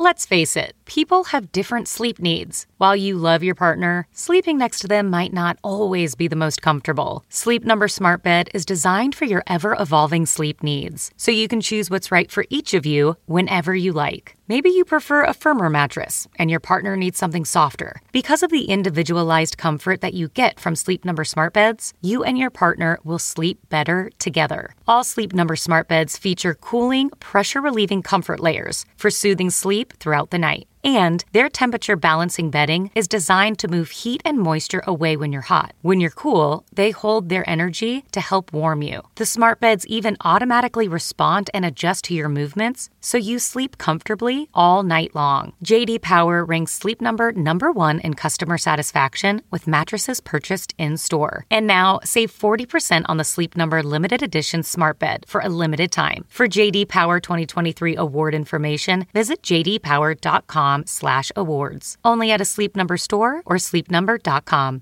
Let's face it, people have different sleep needs. While you love your partner, sleeping next to them might not always be the most comfortable. Sleep Number Smart Bed is designed for your ever-evolving sleep needs, so you can choose what's right for each of you whenever you like. Maybe you prefer a firmer mattress, and your partner needs something softer. Because of the individualized comfort that you get from Sleep Number Smart Beds, you and your partner will sleep better together. All Sleep Number Smart Beds feature cooling, pressure-relieving comfort layers for soothing sleep throughout the night. And their temperature balancing bedding is designed to move heat and moisture away when you're hot. When you're cool, they hold their energy to help warm you. The smart beds even automatically respond and adjust to your movements, so you sleep comfortably all night long. JD Power ranks Sleep Number #1 in customer satisfaction with mattresses purchased in-store. And now, save 40% on the Sleep Number limited edition smart bed for a limited time. For JD Power 2023 award information, visit jdpower.com/awards. Only at a Sleep Number store or sleepnumber.com.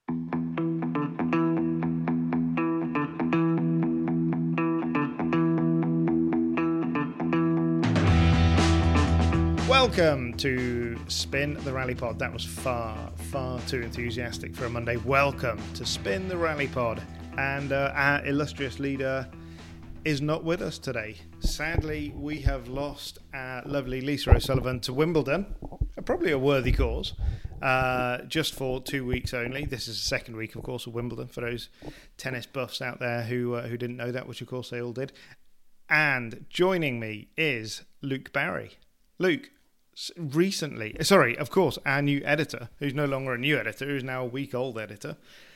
Welcome to Spin the Rally Pod. That was far too enthusiastic for a Monday. Welcome to Spin the Rally Pod. And our illustrious leader is not with us today. Sadly, we have lost our lovely Lisa O'Sullivan to Wimbledon. Probably a worthy cause. Just for 2 weeks only. This is the second week, of course, of Wimbledon for those tennis buffs out there who didn't know that, which of course they all did. And joining me is Luke Barry. Luke, of course, our new editor, who's no longer a new editor, who's now a week-old editor.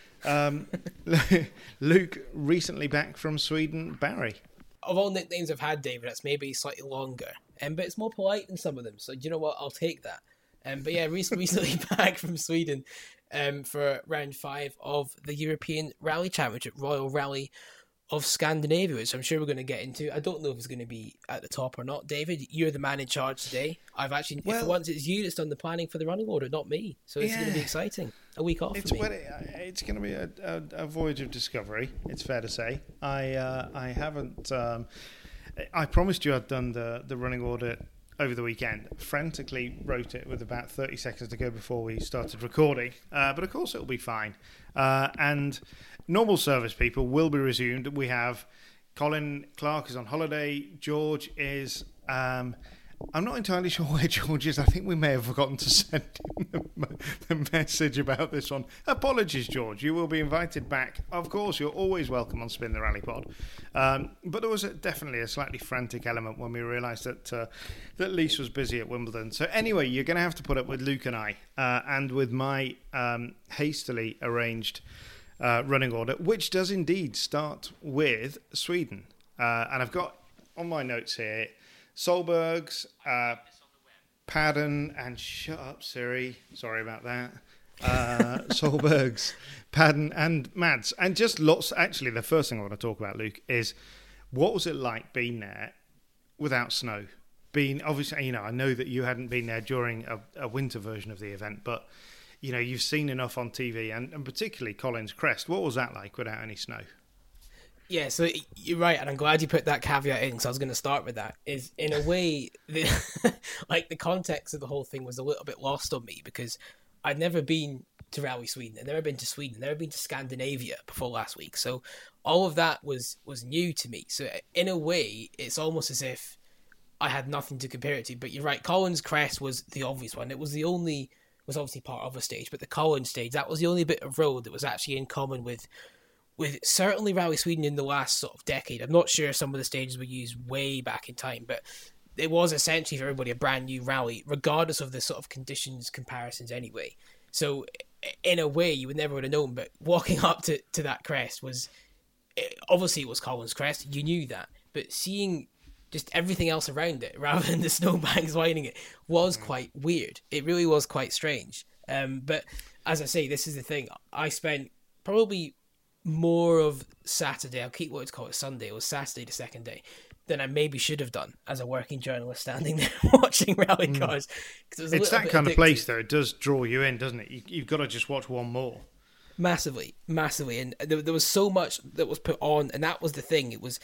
Luke, recently back from Sweden. Barry. Of all nicknames I've had, David, it's maybe slightly longer, but it's more polite than some of them. So do you know what? I'll take that. But yeah, recently back from Sweden for round 5 of the European Rally Championship, Royal Rally of Scandinavia, which I'm sure we're going to get into. I don't know if it's going to be at the top or not. David, you're the man in charge today. I've actually, for once, it's you that's done the planning for the running order, not me. So it's going to be exciting. A week off for me. It's going to be a voyage of discovery, it's fair to say. I haven't... I promised you I'd done the running order over the weekend. Frantically wrote it with about 30 seconds to go before we started recording. But of course it'll be fine. And normal service people will be resumed. We have Colin Clark is on holiday. George is... I'm not entirely sure where George is. I think we may have forgotten to send him the message about this one. Apologies, George. You will be invited back. Of course, you're always welcome on Spin the Rally Pod. But there was definitely a slightly frantic element when we realised that Lise was busy at Wimbledon. So anyway, you're going to have to put up with Luke and I and with my hastily arranged running order, which does indeed start with Sweden. And I've got on my notes here Solberg's, Padden, and shut up, Siri. Sorry about that. Solberg's, Padden, and Mads. And just lots. Actually, the first thing I want to talk about, Luke, is what was it like being there without snow? Obviously, I know that you hadn't been there during a winter version of the event, but you've seen enough on TV, and particularly Collins Crest. What was that like without any snow? Yeah, so you're right, and I'm glad you put that caveat in, because I was going to start with that. Is in a way, the context of the whole thing was a little bit lost on me, because I'd never been to Rally Sweden, I'd never been to Sweden, I'd never been to Scandinavia before last week, so all of that was new to me. So in a way, it's almost as if I had nothing to compare it to. But you're right, Collins Crest was the obvious one. It was was obviously part of a stage, but the Collins stage, that was the only bit of road that was actually in common with certainly Rally Sweden in the last sort of decade. I'm not sure some of the stages were used way back in time, but it was essentially for everybody a brand new rally, regardless of the sort of conditions comparisons anyway. So in a way, you would never would have known, but walking up to that crest obviously it was Collins Crest, you knew that, but seeing just everything else around it, rather than the snowbanks lining it, was quite weird. It really was quite strange. But as I say, this is the thing. I spent probably more of Saturday, I'll keep what it's called Sunday, it was Saturday the second day, than I maybe should have done as a working journalist standing there watching rally cars. It's that kind of place, though. It does draw you in, doesn't it? You've got to just watch one more. Massively. And there was so much that was put on, and that was the thing. It was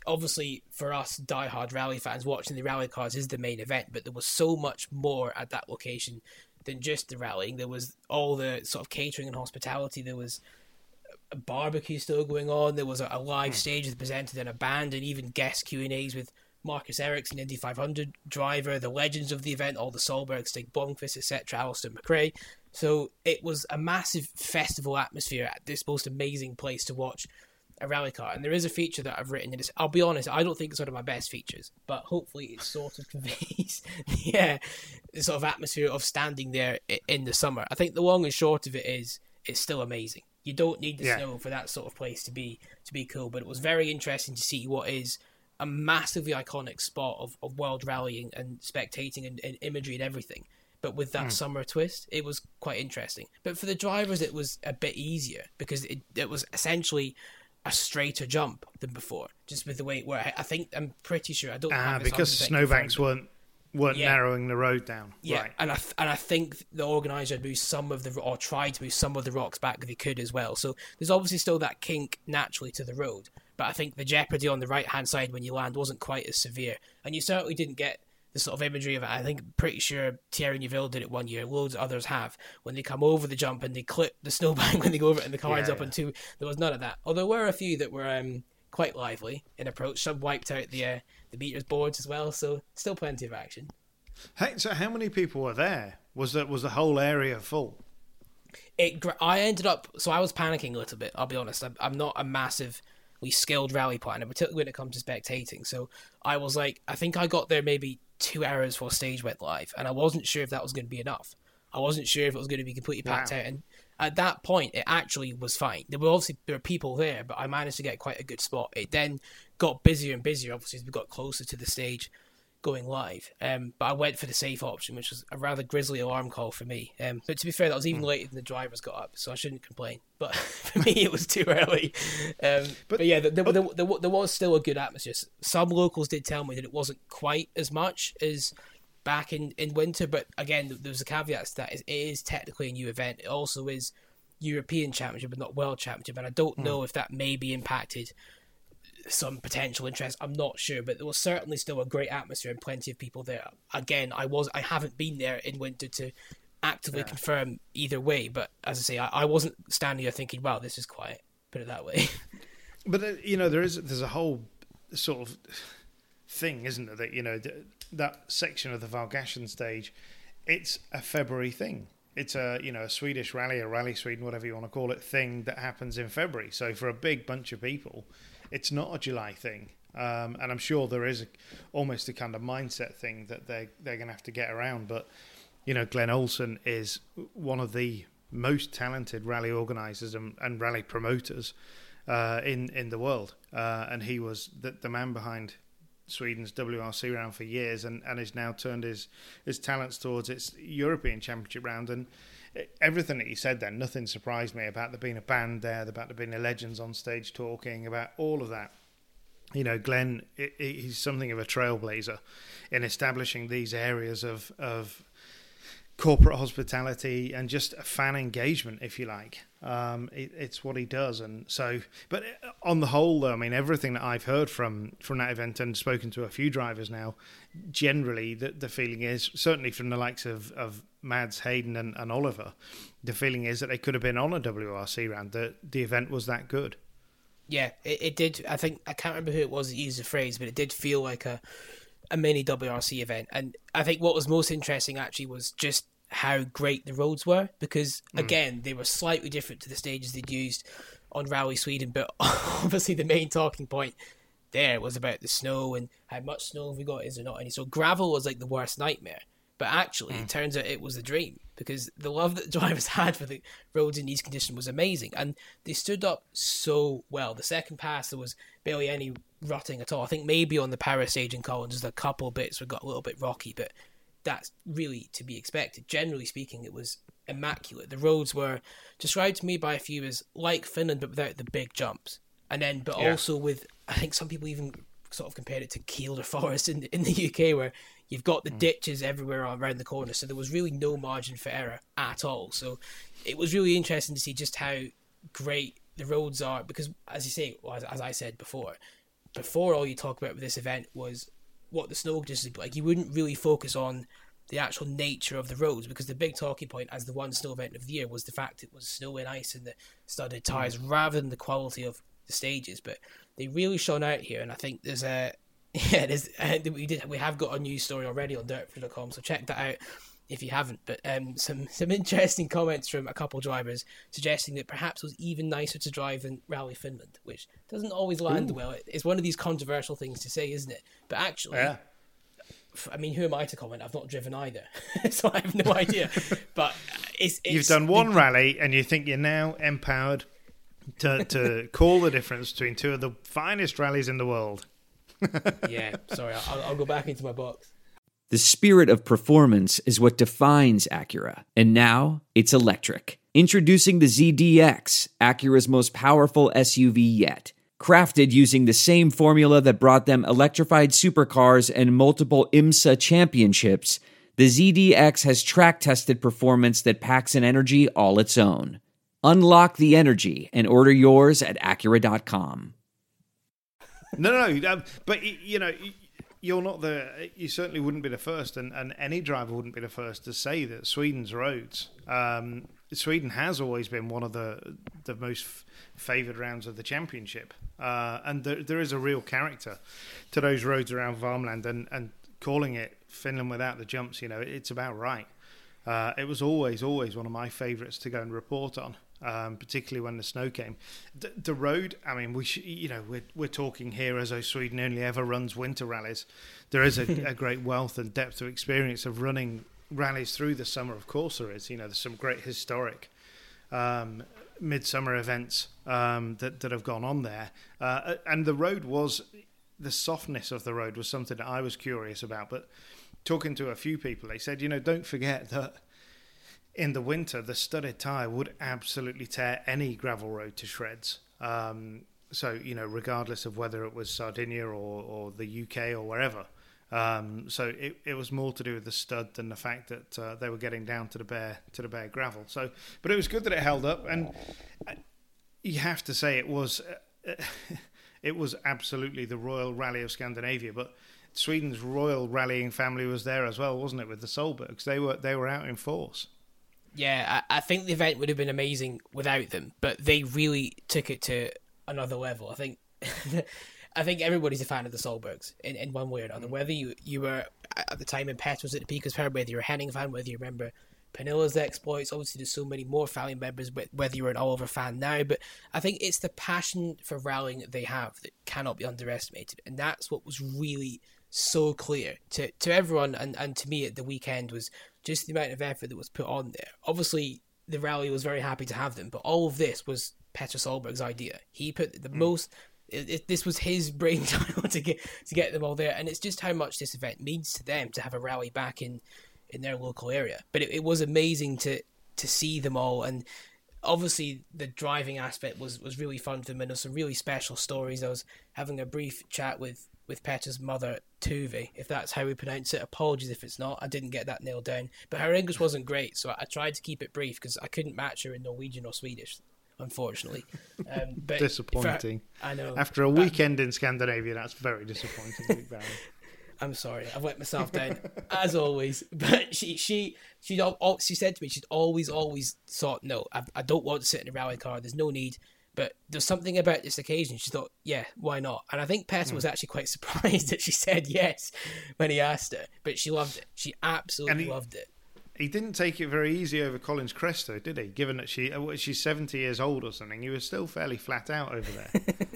obviously for us diehard rally fans, watching the rally cars is the main event, but there was so much more at that location than just the rallying. There was all the sort of catering and hospitality. There was a barbecue still going on. There was a live stage with presented in a band, and even guest Q&As with Marcus Ericsson, Indy 500 driver, the legends of the event, all the Solberg, Stig Blomqvist, etc., Alistair McRae. So it was a massive festival atmosphere at this most amazing place to watch a rally car. And there is a feature that I've written, and I'll be honest, I don't think it's one of my best features, but hopefully it sort of conveys the sort of atmosphere of standing there in the summer. I think the long and short of it is, it's still amazing. You don't need the snow for that sort of place to be cool, but it was very interesting to see what is a massively iconic spot of world rallying and spectating and imagery and everything. But with that summer twist, it was quite interesting. But for the drivers, it was a bit easier because it was essentially a straighter jump than before, just with the way it worked. I'm pretty sure. I don't have because snowbanks weren't narrowing the road down. Yeah, right. and I think the organizer moved tried to move some of the rocks back if he could as well. So there's obviously still that kink naturally to the road, but I think the jeopardy on the right hand side when you land wasn't quite as severe, and you certainly didn't get the sort of imagery of it. I think pretty sure Thierry Neuville did it one year. Loads of others have, when they come over the jump and they clip the snowbank when they go over it and the car ends up on two. There was none of that. Although there were a few that were quite lively in approach. Some wiped out the meters boards as well. So still plenty of action. Hey, so how many people were there? Was the whole area full? I ended up. So I was panicking a little bit. I'll be honest. I'm not a massively skilled rally planner, particularly when it comes to spectating. So I was like, I think I got there maybe 2 hours before stage went live, and I wasn't sure if that was going to be enough. I wasn't sure if it was going to be completely packed out, and at that point it actually was fine. There were people there, but I managed to get quite a good spot. It then got busier and busier, obviously, as we got closer to the stage going live, but I went for the safe option, which was a rather grisly alarm call for me, but to be fair, that was even later than the drivers got up, so I shouldn't complain, but for me it was too early. But yeah, there was still a good atmosphere. Some locals did tell me that it wasn't quite as much as back in winter, but again, there was a caveat to that. It is technically a new event. It also is European Championship but not World Championship, and I don't know if that maybe impacted some potential interest. I'm not sure, but there was certainly still a great atmosphere and plenty of people there. Again, I haven't been there in winter to actively confirm either way, but as I say, I wasn't standing there thinking, wow, this is quiet, put it that way. But there's a whole sort of thing, isn't there, that that section of the Valgashen stage, it's a February thing. It's a Swedish rally, a Rally Sweden, whatever you want to call it, thing that happens in February. So for a big bunch of people, it's not a July thing, and I'm sure there is almost a kind of mindset thing that they're going to have to get around. But Glenn Olsen is one of the most talented rally organisers and rally promoters in the world, and he was the man behind Sweden's WRC round for years, and has now turned his talents towards its European Championship round. And everything that he said then, nothing surprised me about there being a band there, about there being the legends on stage talking, about all of that. Glenn, he's something of a trailblazer in establishing these areas of corporate hospitality and just a fan engagement, if you like. It's what he does. And so, but on the whole, though, I mean, everything that I've heard from that event and spoken to a few drivers now, generally the feeling is, certainly from the likes of Mads, Hayden and Oliver, the feeling is that they could have been on a WRC round. The event was that good. Yeah, it did. I think, I can't remember who it was that used the phrase, but it did feel like a mini WRC event. And I think what was most interesting actually was just how great the roads were, because again, they were slightly different to the stages they'd used on Rally Sweden, but obviously the main talking point there was about the snow and how much snow have we got, is there not any. So gravel was like the worst nightmare, but actually it turns out it was the dream, because the love that the drivers had for the roads in these conditions was amazing, and they stood up so well. The second pass, there was barely any rutting at all. I think maybe on the power stage in Collins, there's a couple of bits that got a little bit rocky, but that's really to be expected. Generally speaking, it was immaculate. The roads were described to me by a few as like Finland, but without the big jumps. But also with, I think some people even sort of compared it to Kielder Forest in the UK, where you've got the ditches everywhere around the corner. So there was really no margin for error at all. So it was really interesting to see just how great the roads are, because as you say, as I said before, before, all you talk about with this event was what the snow conditions would be like. You wouldn't really focus on the actual nature of the roads, because the big talking point as the one snow event of the year was the fact it was snow and ice and the studded tyres rather than the quality of the stages. But they really shone out here, and I think there's we have got a news story already on Dirtford.com, so check that out if you haven't. But some interesting comments from a couple drivers suggesting that perhaps it was even nicer to drive than Rally Finland, which doesn't always land well. It's one of these controversial things to say, isn't it? But actually, I mean, who am I to comment? I've not driven either, so I have no idea. But you've done one rally, and you think you're now empowered to call the difference between two of the finest rallies in the world. Yeah, sorry, I'll go back into my box. The spirit of performance is what defines Acura, and now it's electric. Introducing the ZDX, Acura's most powerful SUV yet. Crafted using the same formula that brought them electrified supercars and multiple IMSA championships, the ZDX has track-tested performance that packs an energy all its own. Unlock the energy and order yours at Acura.com. No, but you know, you certainly wouldn't be the first, and any driver wouldn't be the first to say that Sweden's roads. Sweden has always been one of the most favoured rounds of the championship, and there is a real character to those roads around Värmland, and calling it Finland without the jumps, you know, it's about right. It was always one of my favourites to go and report on, particularly when the snow came. The road, I mean, we're talking here as though Sweden only ever runs winter rallies. There is a great wealth and depth of experience of running rallies through the summer. Of course there is. You know, there's some great historic midsummer events that have gone on there, and the softness of the road was something that I was curious about. But talking to a few people, they said, you know, don't forget that in the winter the studded tyre would absolutely tear any gravel road to shreds. So, you know, regardless of whether it was Sardinia or the UK or wherever. So it was more to do with the stud than the fact that they were getting down to the bare gravel. So, but it was good that it held up, and you have to say it was absolutely the Royal Rally of Scandinavia. But Sweden's royal rallying family was there as well, wasn't it? With the Solbergs, they were out in force. Yeah, I think the event would have been amazing without them, but they really took it to another level. I think. I think everybody's a fan of the Solbergs in one way or another. Whether you were at the time in Pet was at the peak of power, whether you're a Henning fan, whether you remember Panilla's exploits. Obviously, there's so many more family members, whether you're an Oliver fan now. But I think it's the passion for rallying that they have that cannot be underestimated. And that's what was really so clear to everyone and to me at the weekend, was just the amount of effort that was put on there. Obviously, the rally was very happy to have them, but all of this was Petter Solberg's idea. He put the most... this was his brainchild to get them all there, and it's just how much this event means to them to have a rally back in their local area. But it was amazing to see them all, and obviously the driving aspect was really fun for them, and there's some really special stories. I was having a brief chat with Petter's mother, Tuve, if that's how we pronounce it. Apologies if it's not, I didn't get that nailed down, but her English wasn't great, so I tried to keep it brief because I couldn't match her in Norwegian or Swedish, unfortunately. But disappointing. I know. After a weekend in Scandinavia, that's very disappointing, Big Barry. I'm sorry, I've let myself down as always. But she said to me, she'd always thought, no, I don't want to sit in a rally car. There's no need. But there's something about this occasion. She thought, yeah, why not? And I think Petter was actually quite surprised that she said yes when he asked her. But she loved it. She absolutely loved it. He didn't take it very easy over Collins Crest, though, did he? Given that she's 70 years old or something, he was still fairly flat out over there.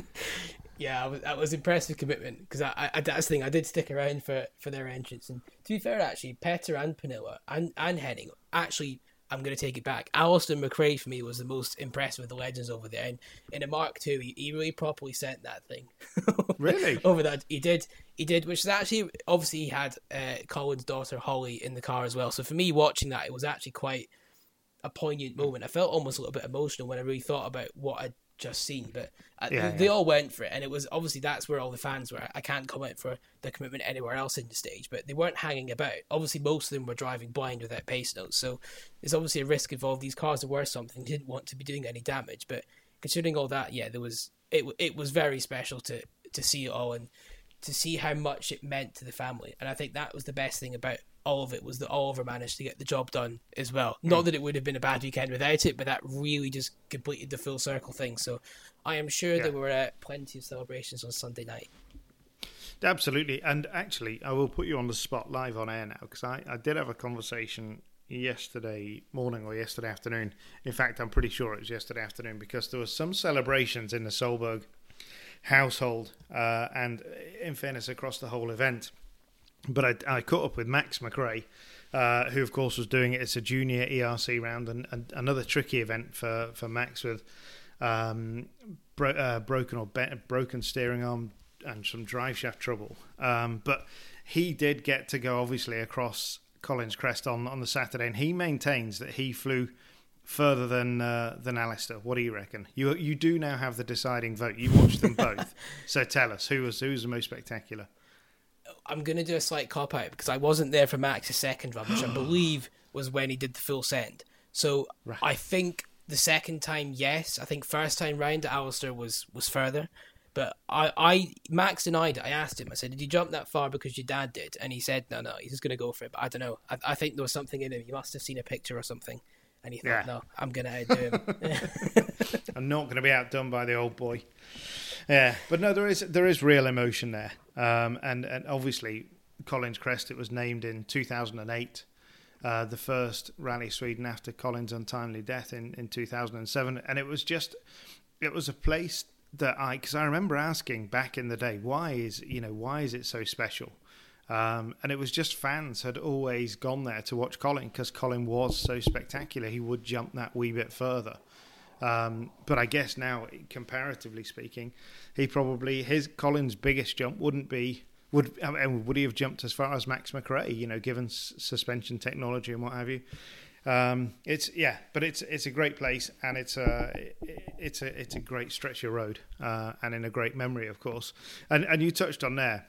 Yeah, I was impressed with commitment, because I that's the thing. I did stick around for their entrance, and to be fair, actually, Petter and Pernilla and Henning, actually, I'm going to take it back. Alistair McRae for me was the most impressed with the legends over there, and in a Mark II, he really properly sent that thing. Really? Over that, he did, which is actually, obviously he had Colin's daughter Holly in the car as well. So for me, watching that, it was actually quite a poignant moment. I felt almost a little bit emotional when I really thought about what I'd just seen, but they all went for it, and it was obviously that's where all the fans were. I can't comment for the commitment anywhere else in the stage, but they weren't hanging about. Obviously, most of them were driving blind without pace notes, so there's obviously a risk involved. These cars are worth something, didn't want to be doing any damage, but considering all that, yeah, it was very special to to see it all and to see how much it meant to the family. And I think that was the best thing about all of it, was that Oliver managed to get the job done as well. Not that it would have been a bad weekend without it, but that really just completed the full circle thing. So I am sure there were plenty of celebrations on Sunday night. Absolutely. And actually, I will put you on the spot live on air now, because I did have a conversation yesterday morning or yesterday afternoon. In fact, I'm pretty sure it was yesterday afternoon, because there was some celebrations in the Solberg household, and in fairness, across the whole event. But I caught up with Max McRae, who of course was doing it. It's a junior ERC round, and another tricky event for Max with broken steering arm and some drive shaft trouble. But he did get to go obviously across Collins Crest on the Saturday, and he maintains that he flew further than Alistair. What do you reckon? You do now have the deciding vote. You watched them both, so tell us who was the most spectacular. I'm going to do a slight cop-out because I wasn't there for Max's second run, which I believe was when he did the full send. So right. I think the second time, yes. I think first time round, Alistair was further. But Max denied it. I asked him, I said, did you jump that far because your dad did? And he said, no, he's just going to go for it. But I don't know. I think there was something in him. He must have seen a picture or something. And he thought, no, I'm going to outdo him. I'm not going to be outdone by the old boy. Yeah, but no, there is real emotion there. And obviously, Collins Crest, it was named in 2008, the first Rally Sweden after Collins' untimely death in 2007. And it was a place that because I remember asking back in the day, why is it so special? And it was just fans had always gone there to watch Colin, because Colin was so spectacular. He would jump that wee bit further. But I guess now, comparatively speaking, his Colin's biggest jump would he have jumped as far as Max McRae, given suspension technology and what have you. But it's a great place, and it's a great stretch of road, and in a great memory, of course. And you touched on there,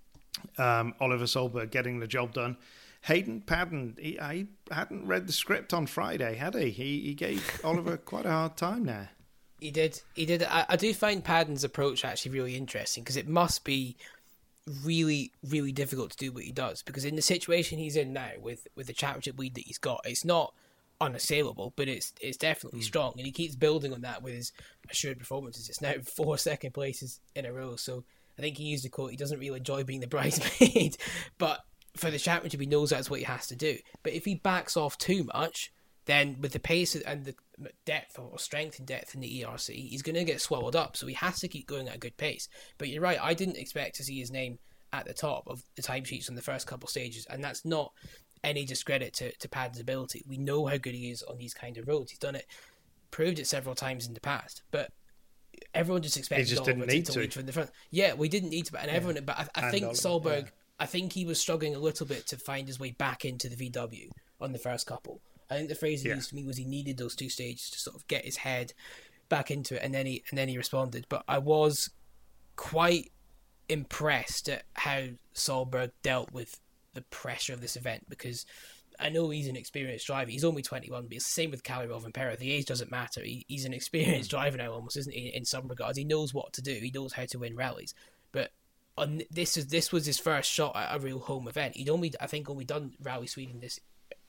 Oliver Solberg getting the job done. Hayden Paddon, he hadn't read the script on Friday, had he? He gave Oliver quite a hard time there. He did. I do find Paddon's approach actually really interesting, because it must be really, really difficult to do what he does, because in the situation he's in now with the championship lead that he's got, it's not unassailable, but it's definitely strong, and he keeps building on that with his assured performances. It's now 4 second places in a row, so I think he used the quote, he doesn't really enjoy being the bridesmaid, but for the championship he knows that's what he has to do. But if he backs off too much, then with the pace and the depth or strength and depth in the ERC, he's going to get swallowed up. So he has to keep going at a good pace. But you're right, I didn't expect to see his name at the top of the timesheets on the first couple stages, and that's not any discredit to Paddon's ability. We know how good he is on these kind of roads. He's done it, proved it several times in the past. But everyone just expected Oliver to lead from the front. Yeah, we didn't need to, but I think Solberg. Yeah. I think he was struggling a little bit to find his way back into the VW on the first couple. I think the phrase he used to me was he needed those 2 stages to sort of get his head back into it, and then he responded. But I was quite impressed at how Solberg dealt with the pressure of this event, because I know he's an experienced driver. He's only 21, but it's the same with Kalle Rovanperä. The age doesn't matter. He's an experienced driver now, almost, isn't he? In some regards, he knows what to do. He knows how to win rallies. But this was his first shot at a real home event. He'd only done Rally Sweden this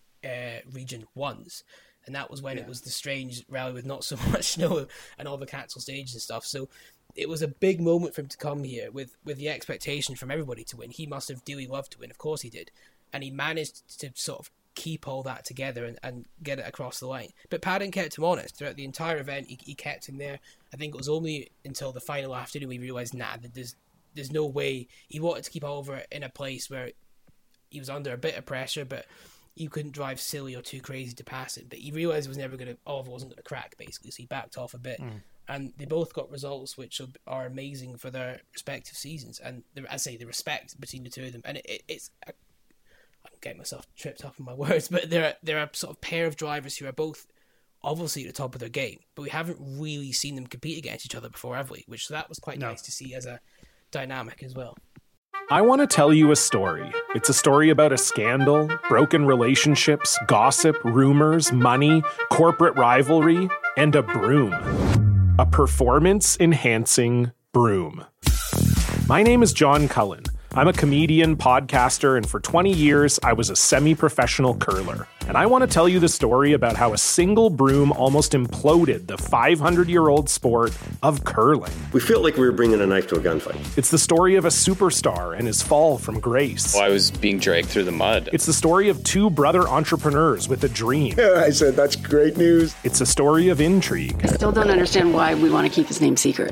region once, and that was when it was the strange rally with not so much snow and all the cancel stages and stuff. So it was a big moment for him to come here with the expectation from everybody to win. He must have dearly loved to win, of course he did, and he managed to sort of keep all that together and get it across the line. But Paddon kept him honest throughout the entire event. He kept him there. I think it was only until the final afternoon we realised that there's no way. He wanted to keep Oliver in a place where he was under a bit of pressure, but you couldn't drive silly or too crazy to pass it. But he realised Oliver wasn't going to crack, basically, so he backed off a bit. And they both got results which are amazing for their respective seasons. And the respect between the two of them. And I'm getting myself tripped up in my words, but they're a sort of pair of drivers who are both obviously at the top of their game, but we haven't really seen them compete against each other before, have we? So that was quite nice to see as a dynamic as well. I want to tell you a story. It's a story about a scandal, broken relationships, gossip, rumors, money, corporate rivalry, and a broom. A performance-enhancing broom. My name is John Cullen. I'm a comedian, podcaster, and for 20 years, I was a semi-professional curler. And I want to tell you the story about how a single broom almost imploded the 500-year-old sport of curling. We felt like we were bringing a knife to a gunfight. It's the story of a superstar and his fall from grace. Well, I was being dragged through the mud. It's the story of two brother entrepreneurs with a dream. I said, that's great news. It's a story of intrigue. I still don't understand why we want to keep his name secret.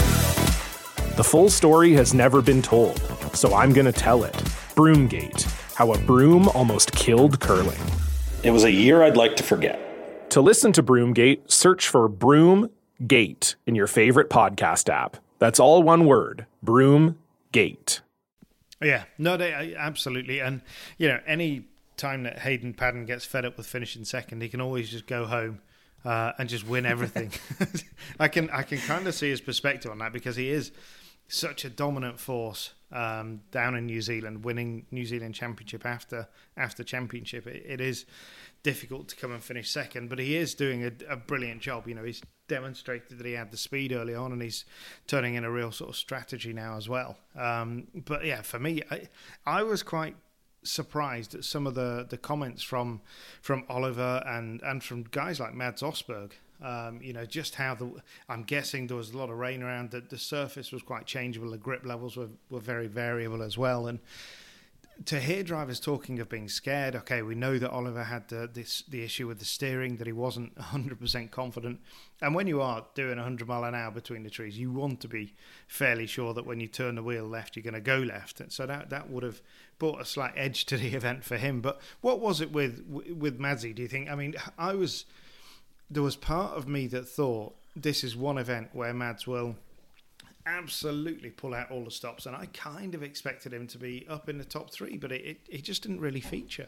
The full story has never been told, so I'm going to tell it. Broomgate, how a broom almost killed curling. It was a year I'd like to forget. To listen to Broomgate, search for Broomgate in your favorite podcast app. That's all one word, Broomgate. Yeah, no, absolutely. And, any time that Hayden Paddon gets fed up with finishing second, he can always just go home and just win everything. I can kind of see his perspective on that, because he is such a dominant force down in New Zealand, winning New Zealand championship after championship. It is difficult to come and finish second, but he is doing a brilliant job. He's demonstrated that he had the speed early on, and he's turning in a real sort of strategy now as well. But yeah, for me, I was quite surprised at some of the comments from Oliver and from guys like Mads Osberg. Just how I'm guessing there was a lot of rain around, that the surface was quite changeable, the grip levels were very variable as well. And to hear drivers talking of being scared, okay, we know that Oliver had the issue with the steering, that he wasn't 100% confident. And when you are doing 100 mile an hour between the trees, you want to be fairly sure that when you turn the wheel left, you're going to go left. And so that would have brought a slight edge to the event for him. But what was it with Madsy, do you think? I mean, there was part of me that thought this is one event where Mads will absolutely pull out all the stops, and I kind of expected him to be up in the top three, but it just didn't really feature.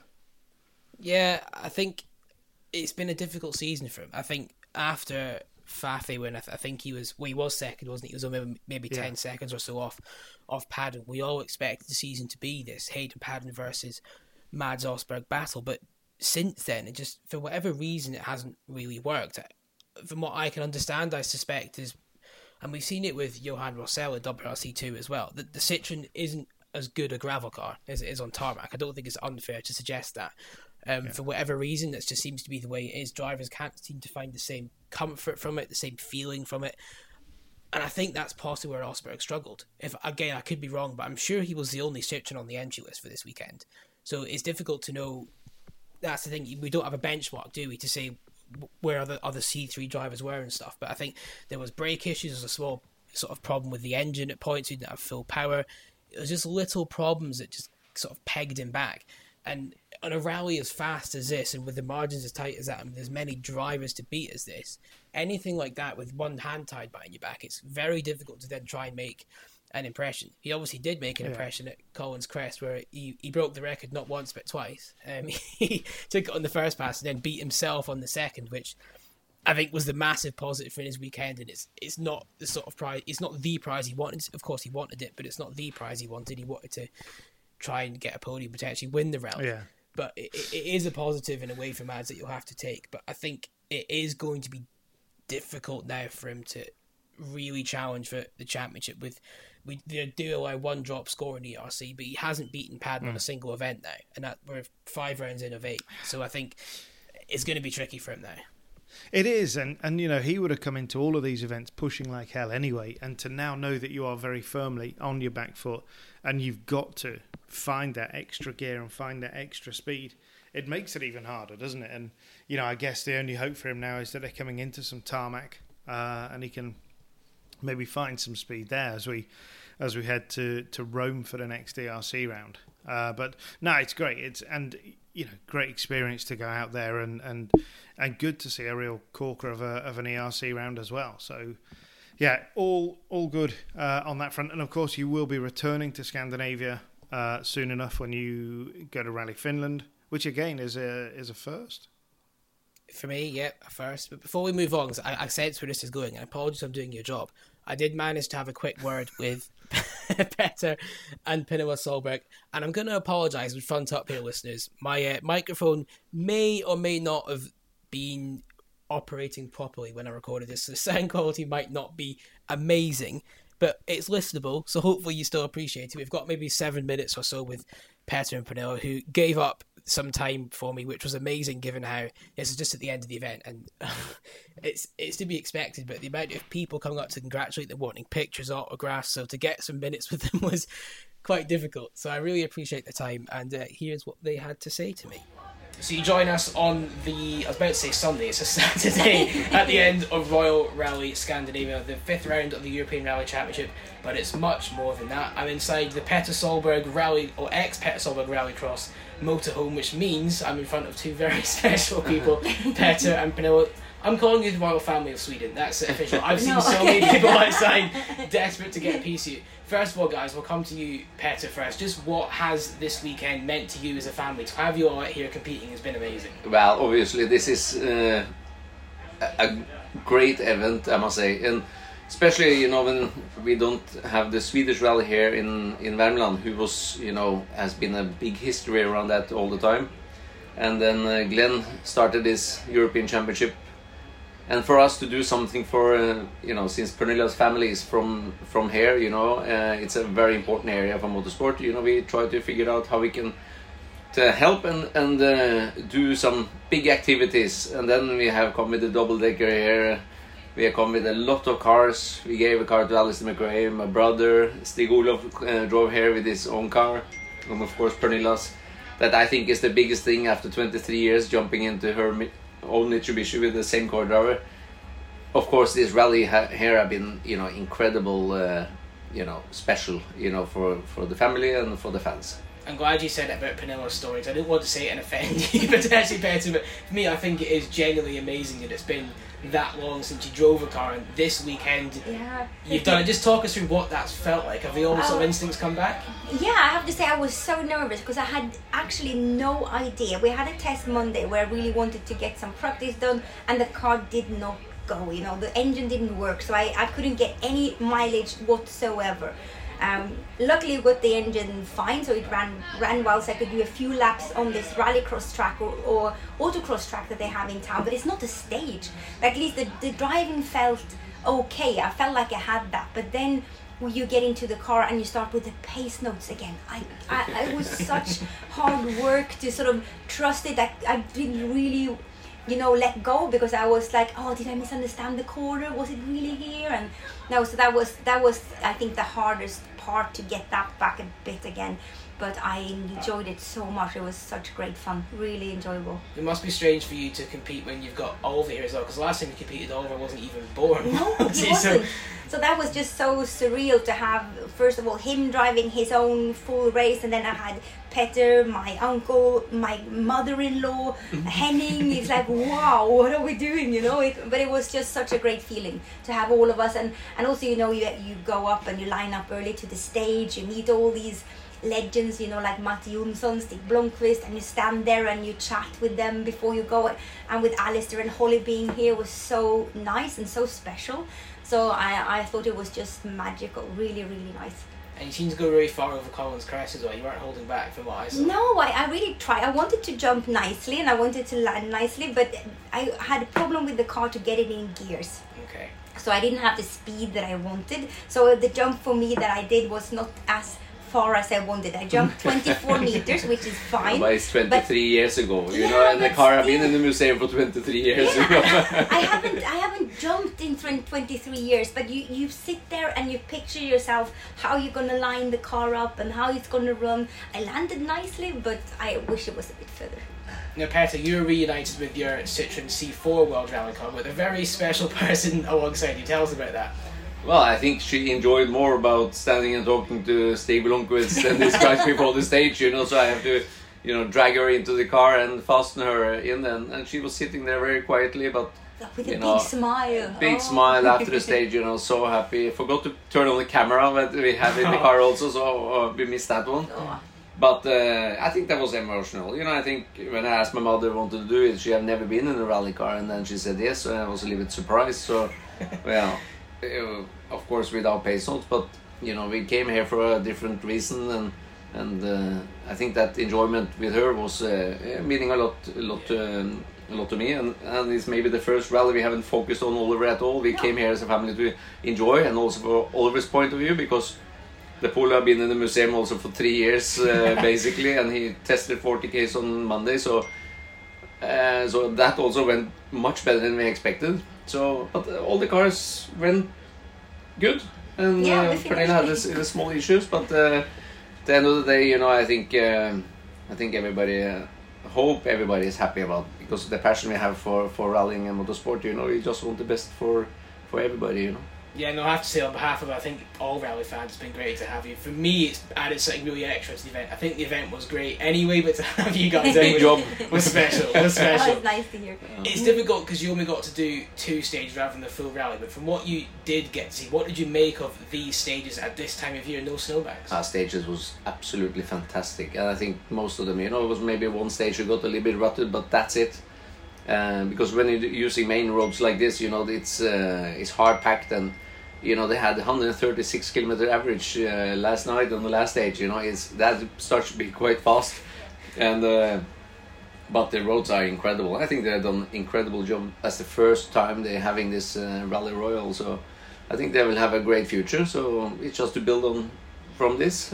Yeah, I think it's been a difficult season for him. I think after Fafe, when I think he was second, wasn't he? He was maybe 10 seconds or so off Paddon. We all expected the season to be this Hayden Paddon versus Mads Osberg battle, but since then, it just, for whatever reason, it hasn't really worked. From what I can understand, I suspect is, and we've seen it with Johan Rossell at WRC2 as well, that the Citroen isn't as good a gravel car as it is on tarmac. I don't think it's unfair to suggest that. For whatever reason, that just seems to be the way it is. Drivers can't seem to find the same comfort from it, the same feeling from it. And I think that's possibly where Osberg struggled. Again, I could be wrong, but I'm sure he was the only Citroen on the entry list for this weekend. So it's difficult to know. That's the thing. We don't have a benchmark, do we, to say where other C3 drivers were and stuff. But I think there was brake issues. There was a small sort of problem with the engine at points. We didn't have full power. It was just little problems that just sort of pegged him back. And on a rally as fast as this, and with the margins as tight as that, and with as many drivers to beat as this, anything like that with one hand tied behind your back, it's very difficult to then try and make an impression. He obviously did make an impression at Collins Crest, where he broke the record not once but twice. He took it on the first pass and then beat himself on the second, which I think was the massive positive for his weekend. And it's not the sort of prize. It's not the prize he wanted. Of course, he wanted it, but it's not the prize he wanted. He wanted to try and get a podium, potentially win the rally. Yeah. But it is a positive in a way for Mads that you'll have to take. But I think it is going to be difficult now for him to really challenge for the championship. They do allow one drop score in the ERC, but he hasn't beaten Paddon on a single event now, and we're 5 rounds in of 8. So I think it's going to be tricky for him now. It is, and he would have come into all of these events pushing like hell anyway, and to now know that you are very firmly on your back foot and you've got to find that extra gear and find that extra speed, it makes it even harder, doesn't it? And I guess the only hope for him now is that they're coming into some tarmac and he can maybe find some speed there as we head to Rome for the next ERC round. But no, it's great. It's great experience to go out there and good to see a real corker of an ERC round as well. So yeah, all good on that front. And of course, you will be returning to Scandinavia soon enough when you go to Rally Finland, which again is a first. For me, yeah, a first. But before we move on, because I sense where this is going, and I apologize I'm doing your job, I did manage to have a quick word with Petter and Pinoa Solberg, and I'm going to apologise in front up here, listeners. My microphone may or may not have been operating properly when I recorded this, so the sound quality might not be amazing. but it's listenable, so hopefully you still appreciate it. We've got maybe 7 minutes or so with Petter and Pernilla, who gave up some time for me, which was amazing given how this is just at the end of the event, and it's to be expected, but the amount of people coming up to congratulate them, wanting pictures, autographs, so to get some minutes with them was quite difficult. So I really appreciate the time, and here's what they had to say to me. So you join us on I was about to say Sunday, it's a Saturday, at the end of Royal Rally Scandinavia, the 5th round of the European Rally Championship, but it's much more than that. I'm inside the Petter Solberg Rally, or ex-Petter Solberg Rallycross motorhome, which means I'm in front of two very special people, Petter and Pernilla. I'm calling you the royal family of Sweden, that's official. I've seen so many people outside desperate to get a piece of you. First of all, guys, we'll come to you, Petter, first. Just what has this weekend meant to you as a family? To have you all out here competing has been amazing. Well, obviously, this is a great event, I must say. And especially, when we don't have the Swedish rally here in Värmland, who was, has been a big history around that all the time. And then Glenn started this European Championship. And for us to do something for, since Pernilla's family is from here, it's a very important area for motorsport. We try to figure out how we can to help and do some big activities. And then we have come with a double-decker here. We have come with a lot of cars. We gave a car to Alistair McRae, my brother. Stig Olof drove here with his own car. And of course Pernilla's. That I think is the biggest thing after 23 years, jumping into her own Mitsubishi with the same car driver. Of course, this rally here have been, incredible, special, for the family and for the fans. I'm glad you said it about Pernilla's stories. I didn't want to say it and offend you, potentially, Petter, but for me, I think it is genuinely amazing that it's been that long since you drove a car, and this weekend you've done it. Just talk us through what that's felt like. Have the old sort of instincts come back? Yeah, I have to say I was so nervous because I had actually no idea. We had a test Monday where I really wanted to get some practice done, and the car did not go. The engine didn't work, so I couldn't get any mileage whatsoever. Luckily we got the engine fine, so it ran well, so I could do a few laps on this rallycross track or autocross track that they have in town, but it's not a stage. At least the driving felt okay. I felt like I had that, but then when you get into the car and you start with the pace notes again, it was such hard work to sort of trust it that I didn't really let go, because I was like, oh, did I misunderstand the corner? Was it really here? And no, so that was I think the hardest part, to get that back a bit again. But I enjoyed it so much. It was such great fun, really enjoyable. It must be strange for you to compete when you've got Oliver here as well, because the last time you competed, Oliver wasn't even born. No, he wasn't. So that was just so surreal to have, first of all, him driving his own full race, and then I had Petter, my uncle, my mother-in-law, Henning. It's like, wow, what are we doing, But it was just such a great feeling to have all of us. And also, you go up and you line up early to the stage, you meet all these legends, like Matti Jonsson, Stig Blomqvist, and you stand there and you chat with them before you go. And with Alistair and Holly being here was so nice and so special. So I thought it was just magical, really, really nice. And you seem to go really far over Colin's crest as well. You weren't holding back from what I saw. No, I really tried. I wanted to jump nicely and I wanted to land nicely, but I had a problem with the car to get it in gears. Okay. So I didn't have the speed that I wanted. So the jump for me that I did was not as far as I wanted. I jumped 24 meters, which is fine. But it's 23 years ago, and the car have been in the museum for 23 years ago. I haven't jumped in 23 years, but you sit there and you picture yourself how you're going to line the car up and how it's going to run. I landed nicely, but I wish it was a bit further. Now, Petter, you're reunited with your Citroen C4 World Rally Car with a very special person alongside you. Tell us about that. Well, I think she enjoyed more about standing and talking to Stig Blomqvist and these guys before the stage, so I have to, drag her into the car and fasten her in, and she was sitting there very quietly, but with a big smile. Big smile after the stage, so happy. Forgot to turn on the camera that we had in the car also, so we missed that one. But I think that was emotional. I think when I asked my mother wanted to do it, she had never been in a rally car, and then she said yes, so I was a little bit surprised. So, well, of course without pace notes, but we came here for a different reason, and I think that enjoyment with her was meaning a lot to me, and it's maybe the first rally we haven't focused on Oliver at all. We came here as a family to enjoy, and also for Oliver's point of view, because the Polo have been in the museum also for 3 years basically, and he tested 40Ks on Monday, so that also went much better than we expected. So, but all the cars went good, and Pernille had the small issues, but at the end of the day, you know, I think everybody. Hope everybody is happy about, because the passion we have for rallying and motorsport, you know, we just want the best for everybody, you know. Yeah, no, I have to say on behalf of, I think, all rally fans, it's been great to have you. For me, it's added something really extra to the event. I think the event was great anyway, but to have you guys big job was special. Was special. That was nice to hear. It's difficult because you only got to do 2 stages rather than the full rally, but from what you did get to see, what did you make of these stages at this time of year, no snowbanks? Our stages was absolutely fantastic, and I think most of them, you know, it was maybe one stage you got a little bit rutted, but that's it. Because when you're using main roads like this, you know, it's hard packed, and you know, they had 136 kilometer average last night on the last stage. You know, that starts to be quite fast, and but the roads are incredible. I think they've done an incredible job as the first time they're having this Rally Royal. So I think they will have a great future. So it's just to build on from this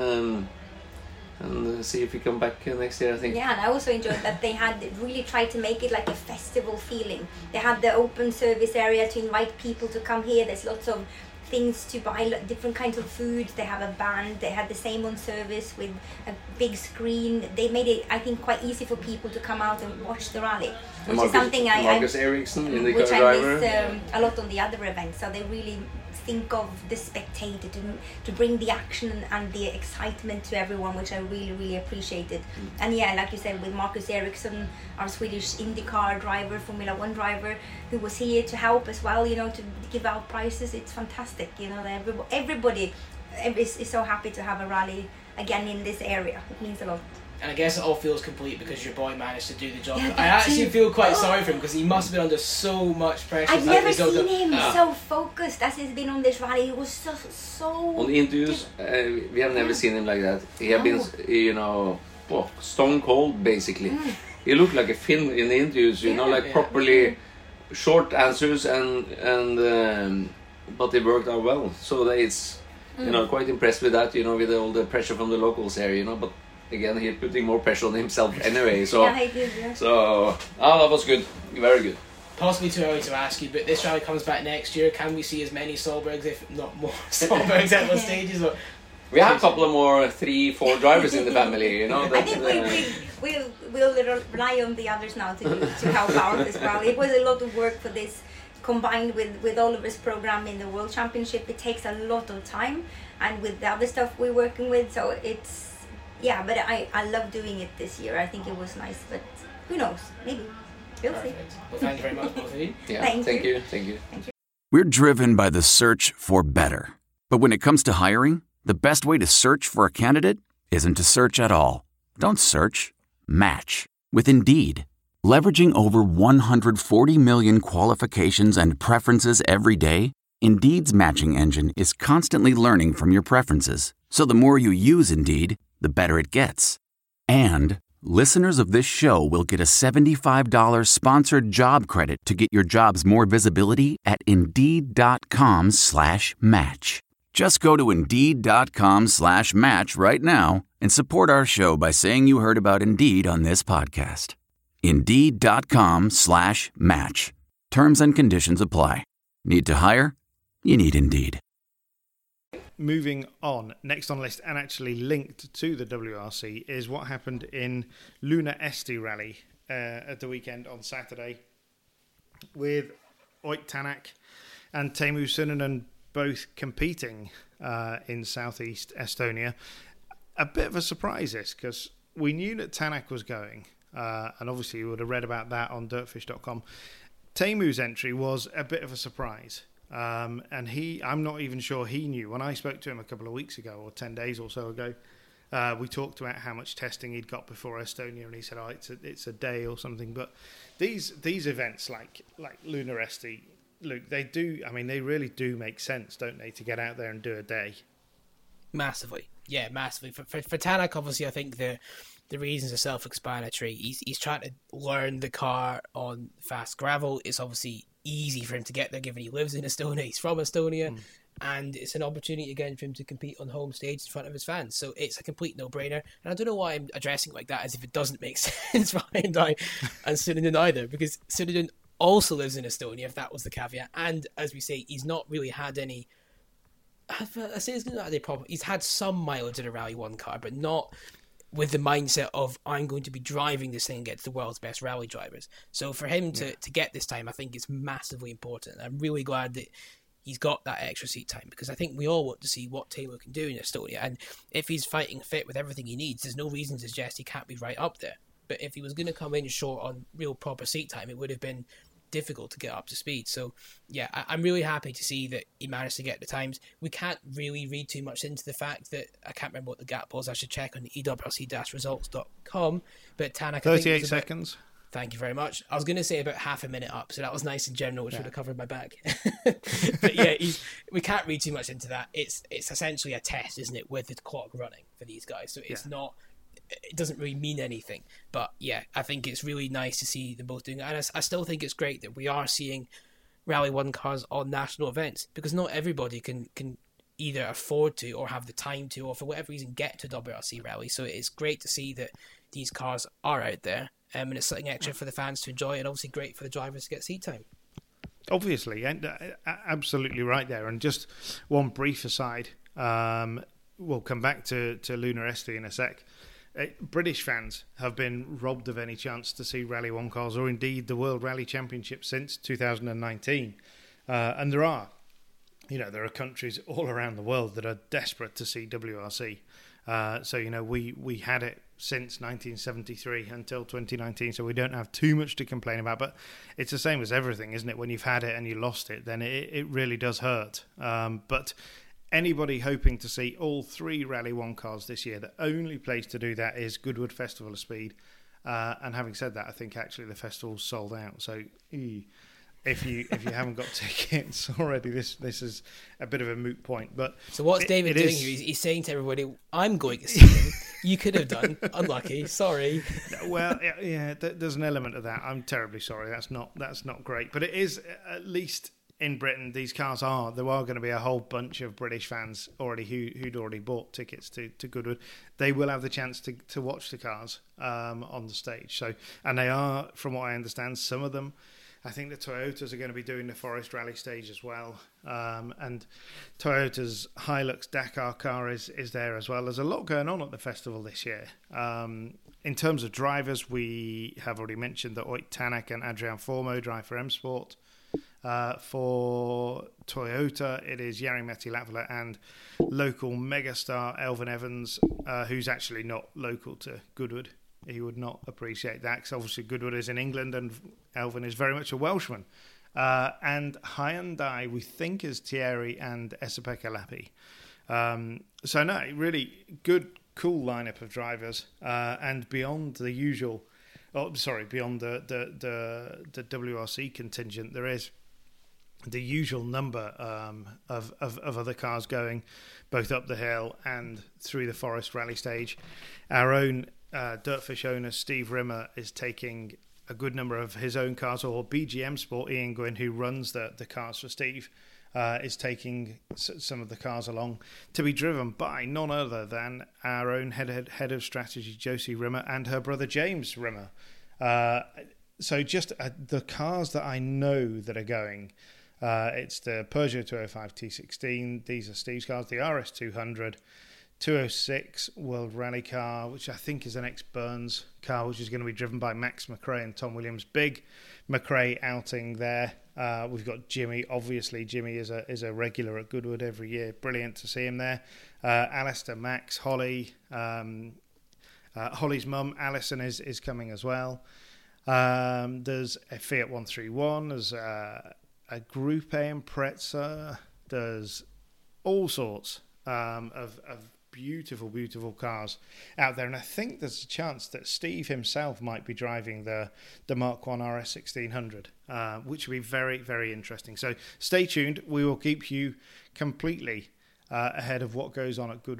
and see if we come back next year, I think. Yeah, and I also enjoyed that they had really tried to make it like a festival feeling. They had the open service area to invite people to come here. There's lots of things to buy, different kinds of food. They have a band. They had the same on service with a big screen. They made it, I think, quite easy for people to come out and watch the rally, which is something Marcus Ericsson in the which car driver. I miss a lot on the other events. So they really think of the spectator to bring the action and the excitement to everyone, which I really, really appreciated. And yeah, like you said, with Marcus Ericsson, our Swedish IndyCar driver, Formula 1 driver, who was here to help as well, you know, to give out prizes. It's fantastic, you know, that everybody is so happy to have a rally again in this area. It means a lot. And I guess it all feels complete because your boy managed to do the job. Yeah, I actually feel quite sorry for him because he must have been under so much pressure. I've never seen him so focused as he's been on this rally. He was so... On the interviews, we have never seen him like that. He had been, you know, stone cold basically. He looked like a Finn in the interviews, you know, like properly short answers and but it worked out well. So it's, you know, quite impressed with that, you know, with all the pressure from the locals here, you know, but again, he's putting more pressure on himself anyway. So, yeah, he did, yeah. So, that was good. Very good. Possibly too early to ask you, but this rally comes back next year. Can we see as many Solbergs, if not more Solbergs at those stages? Or... We have a couple of more 3-4 drivers in the family, you know. I think we'll rely on the others now to help out as well. It was a lot of work for this, combined with Oliver's program in the World Championship. It takes a lot of time, and with the other stuff we're working with, so it's... Yeah, but I love doing it this year. I think it was nice, but who knows? Maybe. We'll see. Well, thank you very much, both of you. Yeah, thank you. Thank you. We're driven by the search for better. But when it comes to hiring, the best way to search for a candidate isn't to search at all. Don't search. Match. With Indeed. Leveraging over 140 million qualifications and preferences every day, Indeed's matching engine is constantly learning from your preferences. So the more you use Indeed, the better it gets. And listeners of this show will get a $75 sponsored job credit to get your jobs more visibility at Indeed.com/match. Just go to Indeed.com/match right now and support our show by saying you heard about Indeed on this podcast. Indeed.com/match. Terms and conditions apply. Need to hire? You need Indeed. Moving on, next on the list and actually linked to the WRC is what happened in Luna Esti Rally at the weekend on Saturday with Ott Tänak and Teemu Sünönen both competing in southeast Estonia. A bit of a surprise this, because we knew that Tänak was going, and obviously you would have read about that on dirtfish.com. Teemu's entry was a bit of a surprise. And I'm not even sure he knew. When I spoke to him a couple of weeks ago, or 10 days or so ago, we talked about how much testing he'd got before Estonia, and he said, it's a day or something. But these events like Luna Esti, Luke, they really do make sense, don't they, to get out there and do a day? Massively. Yeah, massively. For Tanak, obviously, I think the reasons are self-explanatory. He's trying to learn the car on fast gravel. It's obviously easy for him to get there, given he lives in Estonia. He's from Estonia. And it's an opportunity again for him to compete on home stage in front of his fans. So it's a complete no-brainer. And I don't know why I'm addressing it like that, as if it doesn't make sense for Hyundai and Suninen either, because Suninen also lives in Estonia, if that was the caveat. And as we say, he's not really had any... I say he's not had any problem. He's had some mileage in a Rally 1 car, but not with the mindset of, I'm going to be driving this thing against the world's best rally drivers. So for him to get this time, I think it's massively important. I'm really glad that he's got that extra seat time, because I think we all want to see what Taylor can do in Estonia. And if he's fighting fit with everything he needs, there's no reason to suggest he can't be right up there. But if he was going to come in short on real proper seat time, it would have been difficult to get up to speed. So yeah, I'm really happy to see that he managed to get the times. We can't really read too much into the fact that, I can't remember what the gap was, I should check on the EWRC-results.com, but Tanak, 38 seconds. Thank you very much. I was going to say about half a minute up, so that was nice and general, which would have covered my back. But yeah, we can't read too much into that. It's essentially a test, isn't it, with the clock running for these guys. So it's not, it doesn't really mean anything. But yeah, I think it's really nice to see them both doing it. And I still think it's great that we are seeing Rally 1 cars on national events, because not everybody can either afford to or have the time to, or for whatever reason get to WRC Rally. So it's great to see that these cars are out there. And it's something extra for the fans to enjoy, and obviously great for the drivers to get seat time. Obviously, and absolutely right there. And just one brief aside, we'll come back to Luna Esti in a sec. British fans have been robbed of any chance to see Rally 1 cars, or indeed the World Rally Championship, since 2019. And there are countries all around the world that are desperate to see WRC. So, we had it since 1973 until 2019, so we don't have too much to complain about. But it's the same as everything, isn't it? When you've had it and you lost it, then it really does hurt. But anybody hoping to see all 3 Rally 1 cars this year, the only place to do that is Goodwood Festival of Speed. And having said that, I think actually the festival's sold out. So if you haven't got tickets already, this is a bit of a moot point. But so what's David doing here? He's saying to everybody, "I'm going to see him. You could have done. Unlucky. Sorry." Well, yeah, there's an element of that. I'm terribly sorry. That's not great. But it is, at least in Britain, these cars are. There are going to be a whole bunch of British fans already who'd already bought tickets to Goodwood. They will have the chance to watch the cars on the stage. So, and they are, from what I understand, some of them. I think the Toyotas are going to be doing the Forest Rally stage as well. And Toyota's Hilux Dakar car is there as well. There's a lot going on at the festival this year. In terms of drivers, we have already mentioned that Ott Tanak and Adrian Formeau drive for M Sport. For Toyota, it is Jari-Matti Latvala and local megastar Elfyn Evans, who's actually not local to Goodwood. He would not appreciate that, because obviously Goodwood is in England and Elfyn is very much a Welshman. And Hyundai, we think, is Thierry and Esa-Pekka Lappi. So no, really good, cool lineup of drivers. And beyond the usual, beyond the WRC contingent, there is the usual number of other cars going both up the hill and through the Forest Rally stage. Our own Dirtfish owner Steve Rimmer is taking a good number of his own cars, or BGM Sport, Ian Gwynn, who runs the cars for Steve, is taking some of the cars along to be driven by none other than our own head of strategy, Josie Rimmer, and her brother James Rimmer. So just the cars that I know that are going, it's the Peugeot 205 T16, these are Steve's cars, the RS200, 206 World Rally car, which I think is an ex-Burns car, which is going to be driven by Max McRae and Tom Williams. Big McRae outing there. We've got Jimmy. Obviously, Jimmy is a regular at Goodwood every year. Brilliant to see him there. Alistair, Max, Holly. Holly's mum, Alison, is coming as well. There's a Fiat 131. There's a Group A Impreza. There's all sorts of beautiful cars out there, and I think there's a chance that Steve himself might be driving the Mark 1 RS 1600, which would be very, very interesting. So stay tuned. We will keep you completely ahead of what goes on at Goodwood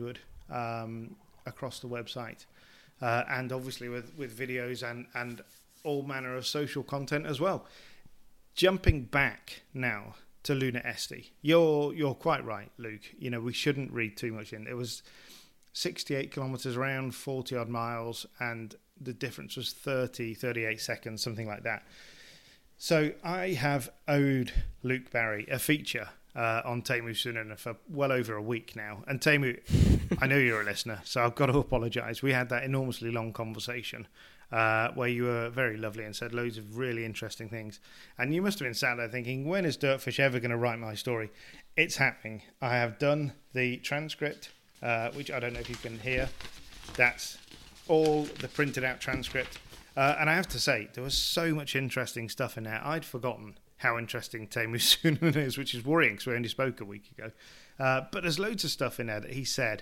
across the website, and obviously with videos and all manner of social content as well. Jumping back now to Luna Este, you're quite right, Luke. You know, we shouldn't read too much in. It was 68 kilometers around, 40 odd miles, and the difference was 38 seconds, something like that. So I have owed Luke Barry a feature on Teemu Suninen for well over a week now. And Teemu, I know you're a listener, so I've got to apologise. We had that enormously long conversation where you were very lovely and said loads of really interesting things. And you must have been sat there thinking, when is Dirtfish ever going to write my story? It's happening. I have done the transcript, which I don't know if you can hear. That's all the printed out transcript. And I have to say, there was so much interesting stuff in there. I'd forgotten how interesting Teemu Suninen is, which is worrying because we only spoke a week ago. But there's loads of stuff in there that he said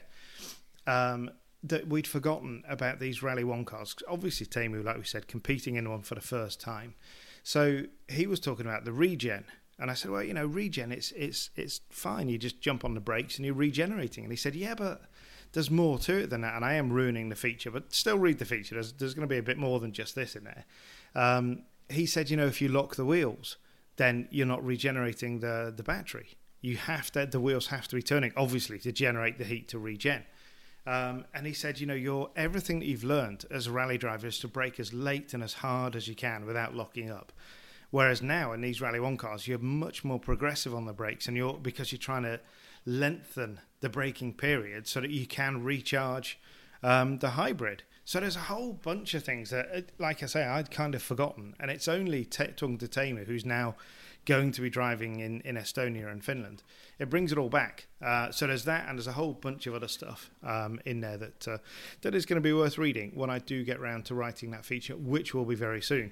that we'd forgotten about these Rally 1 cars. Obviously, Teemu, like we said, competing in one for the first time. So he was talking about the regen. And I said, well, you know, regen, it's fine. You just jump on the brakes and you're regenerating. And he said, yeah, but there's more to it than that. And I am ruining the feature, but still read the feature. There's going to be a bit more than just this in there. He said, you know, if you lock the wheels, then you're not regenerating the battery. The wheels have to be turning, obviously, to generate the heat to regen. And he said, you know, everything that you've learned as a rally driver is to brake as late and as hard as you can without locking up. Whereas now in these Rally 1 cars, you're much more progressive on the brakes, and because you're trying to lengthen the braking period so that you can recharge the hybrid. So there's a whole bunch of things that, like I say, I'd kind of forgotten. And it's only talking to Teemu, who's now going to be driving in Estonia and Finland. It brings it all back. So there's that, and there's a whole bunch of other stuff in there that is going to be worth reading when I do get round to writing that feature, which will be very soon.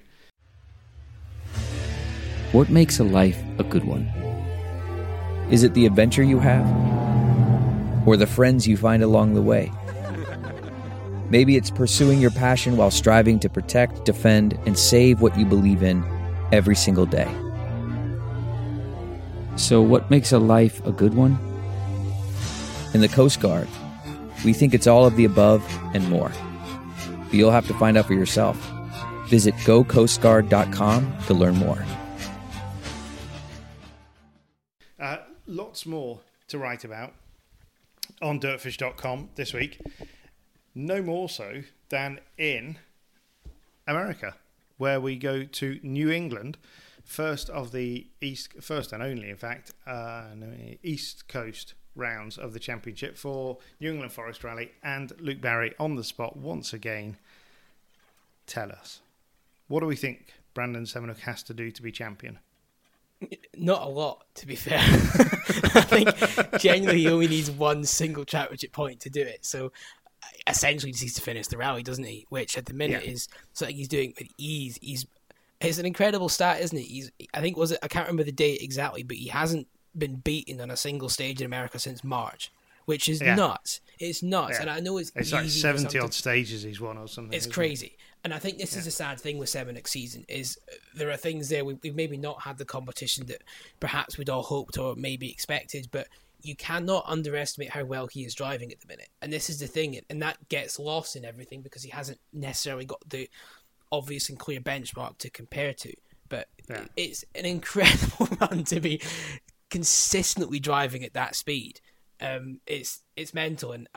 What makes a life a good one? Is it the adventure you have? Or the friends you find along the way? Maybe it's pursuing your passion while striving to protect, defend, and save what you believe in every single day. So what makes a life a good one? In the Coast Guard, we think it's all of the above and more. But you'll have to find out for yourself. Visit gocoastguard.com to learn more. Lots more to write about on dirtfish.com this week. No more so than in America, where we go to New England, first and only, in fact, East Coast rounds of the championship for New England Forest Rally, and Luke Barry on the spot once again. Tell us, what do we think Brandon Semenuk has to do to be champion? Not a lot, to be fair. I think genuinely he only needs one single championship point to do it. So essentially he just needs to finish the rally, doesn't he? Which at the minute is something he's doing with ease. It's an incredible stat, isn't it? I can't remember the date exactly, but he hasn't been beaten on a single stage in America since March, which is nuts. It's nuts. And I know it's like 70 odd stages he's won or something. It's crazy. And I think this is a sad thing with Semenuk's season, is there are things there we've maybe not had the competition that perhaps we'd all hoped or maybe expected, but you cannot underestimate how well he is driving at the minute. And this is the thing, and that gets lost in everything because he hasn't necessarily got the obvious and clear benchmark to compare to. But it's an incredible run to be consistently driving at that speed. It's mental, and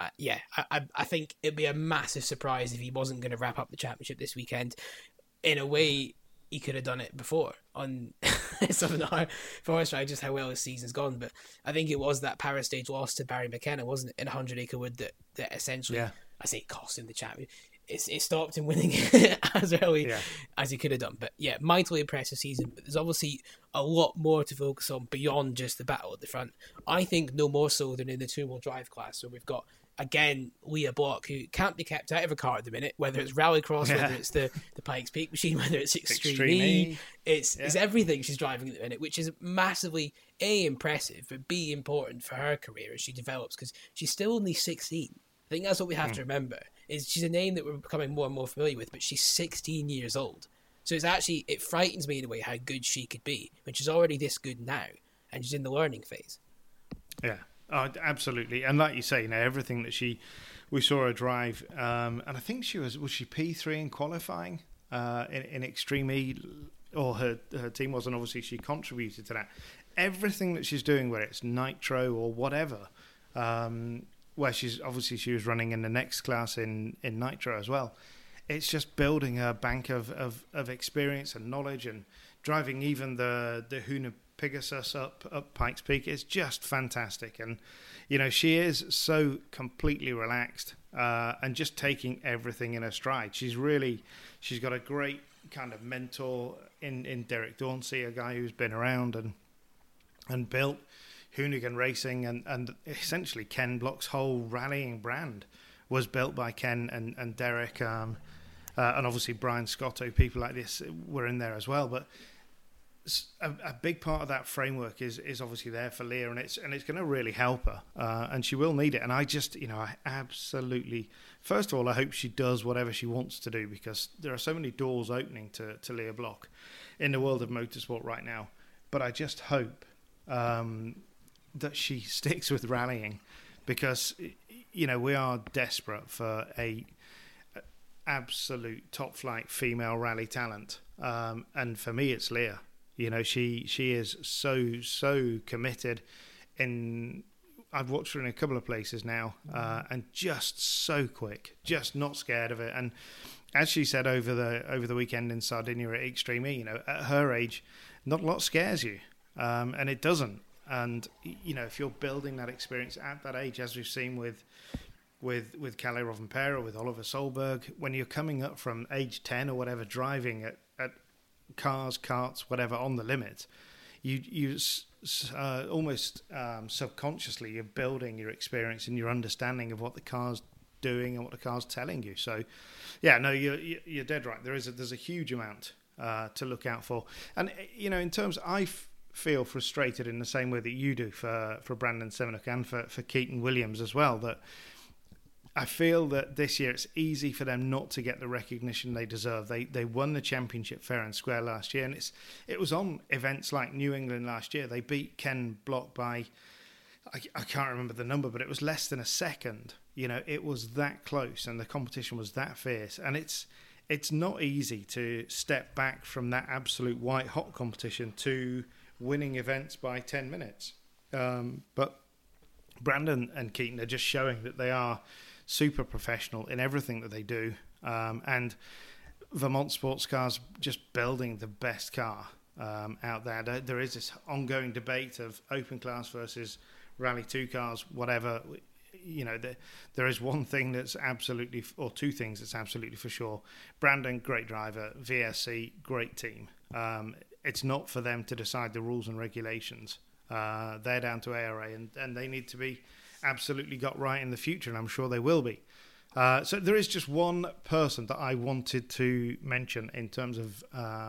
I think it'd be a massive surprise if he wasn't going to wrap up the championship this weekend. In a way, he could have done it before on something Forest Rally, just how well his season's gone. But I think it was that Paris stage loss to Barry McKenna, wasn't it, in 100 Acre Wood that essentially, I say, cost him the championship. It stopped him winning as early as he could have done. But mightily impressive season. But there's obviously a lot more to focus on beyond just the battle at the front. I think no more so than in the two-wheel drive class. So we've got, again, Leah Block, who can't be kept out of a car at the minute, whether it's Rallycross, whether it's the Pikes Peak machine, whether it's Extreme E. It's everything she's driving at the minute, which is massively, A, impressive, but B, important for her career as she develops, because she's still only 16. I think that's what we have to remember. Is she's a name that we're becoming more and more familiar with, but she's 16 years old. So it frightens me in a way how good she could be when she's already this good now, and she's in the learning phase. Yeah, Absolutely. And like you say, everything that we saw her drive, and I think she was she P3 in qualifying in Extreme E, or her team was, and obviously she contributed to that. Everything that she's doing, whether it's Nitro or whatever, where she was running in the next class in Nitro as well. It's just building a bank of experience and knowledge, and driving even the Huna Pegasus up Pikes Peak is just fantastic. And she is so completely relaxed and just taking everything in her stride. She's got a great kind of mentor in Derek Dauncey, a guy who's been around and built Hoonigan Racing, and essentially Ken Block's whole rallying brand was built by Ken and Derek, and obviously Brian Scotto. People like this were in there as well, but a big part of that framework is obviously there for Leah, and it's going to really help her, and she will need it. And I just, I absolutely, first of all, I hope she does whatever she wants to do, because there are so many doors opening to Leah Block in the world of motorsport right now. But I just hope that she sticks with rallying, because we are desperate for a absolute top flight female rally talent, and for me it's Leah. She is so committed. I've watched her in a couple of places now, and just so quick, just not scared of it. And as she said over the weekend in Sardinia at Extreme E, at her age, not a lot scares you, and it doesn't. And if you're building that experience at that age, as we've seen with Kalle Rovanperä, with Oliver Solberg, when you're coming up from age 10 or whatever, driving at cars, karts, whatever, on the limit, you almost subconsciously you're building your experience and your understanding of what the car's doing and what the car's telling you. So, yeah, no, you're dead right. There's a huge amount to look out for, and in terms, I feel frustrated in the same way that you do for Brandon Semenuk and for Keaton Williams as well, that I feel that this year it's easy for them not to get the recognition they deserve. They won the championship fair and square last year, and it was on events like New England last year. They beat Ken Block by, I can't remember the number, but it was less than a second. It was that close, and the competition was that fierce. And it's not easy to step back from that absolute white hot competition to winning events by 10 minutes. But Brandon and Keaton are just showing that they are super professional in everything that they do, and Vermont Sports Cars just building the best car out there. There is this ongoing debate of open class versus Rally 2 cars, whatever. There is one thing that's absolutely, or two things that's absolutely for sure. Brandon, great driver. VSC, great team. It's not for them to decide the rules and regulations. They're down to ARA, and they need to be absolutely got right in the future, and I'm sure they will be. So there is just one person that I wanted to mention in terms of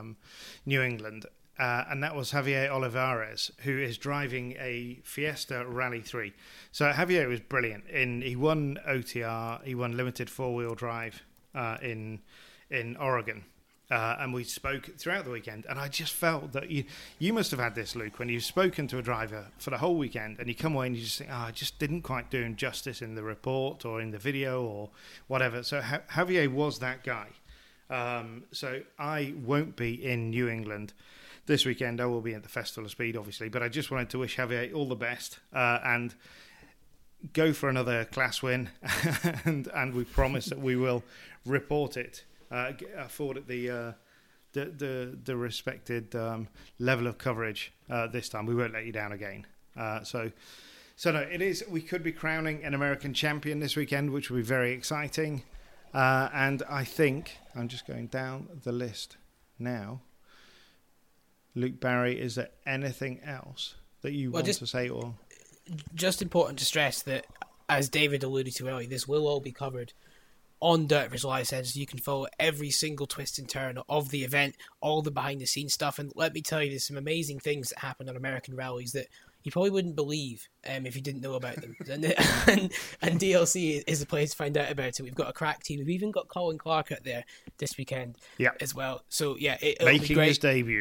New England, and that was Javier Olivares, who is driving a Fiesta Rally 3. So Javier was brilliant. He won OTR, he won limited four-wheel drive in Oregon. And we spoke throughout the weekend, and I just felt that you must have had this, Luke, when you've spoken to a driver for the whole weekend, and you come away and you just think, I just didn't quite do him justice in the report or in the video or whatever. So Javier was that guy. So I won't be in New England this weekend. I will be at the Festival of Speed, obviously, but I just wanted to wish Javier all the best and go for another class win, and we promise that we will report it. Afford it the respected level of coverage this time. We won't let you down again. So no, it is. We could be crowning an American champion this weekend, which will be very exciting. And I think I'm just going down the list now. Luke Barry, is there anything else that you want to say? Or just important to stress that, as David alluded to earlier, this will all be covered on Dirt Visual License. You can follow every single twist and turn of the event, all the behind the scenes stuff. And let me tell you, there's some amazing things that happen on American rallies that you probably wouldn't believe if you didn't know about them. and DLC is the place to find out about it. We've got a crack team. We've even got Colin Clark out there this weekend as well. So yeah, it'll be great.